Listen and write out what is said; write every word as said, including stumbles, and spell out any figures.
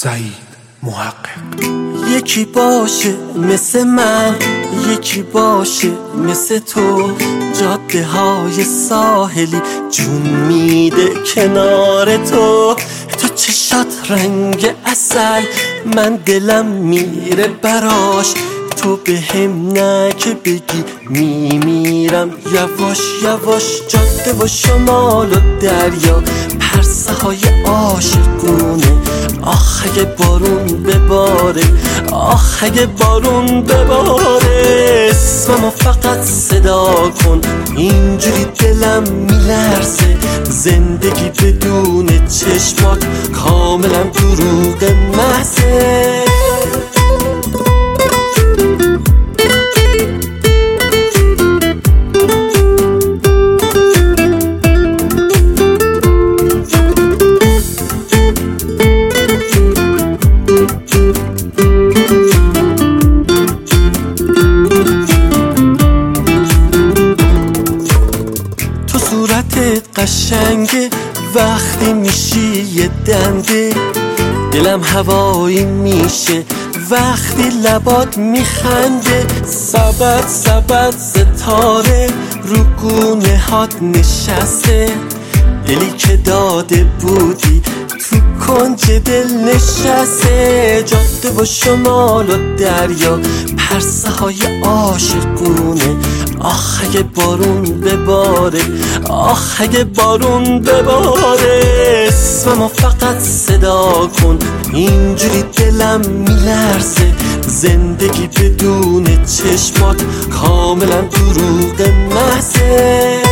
سعید محقق. یکی باشه مثل من، یکی باشه مثل تو، جاده های ساحلی جون میده کنار تو. تو چشات رنگ عسل، من دلم میره براش، تو به هم نه که بگی میمیرم یواش یواش. جاده و شمال و دریا، پرسه های عاشقونه، آخ اگه بارون بباره، آخ اگه بارون بباره. اسممو فقط صدا کن، اینجوری دلم میلرزه. زندگی بدون چشمات کاملا دروغ محضه. صورتت قشنگه وقتی میشی یه دنده، دلم هوایی میشه وقتی لبات میخنده. سبد سبد ستاره رو گونه هات نشسته، دلی که داده بودی تو کنج دل نشسته. جاده و شمال و دریا، پرسه های عاشقونه، آخ اگه بارون بباره، آخ اگه بارون بباره. اسممو فقط صدا کن، اینجوری دلم میلرزه. زندگی بدون چشمات کاملا دروغ محضه.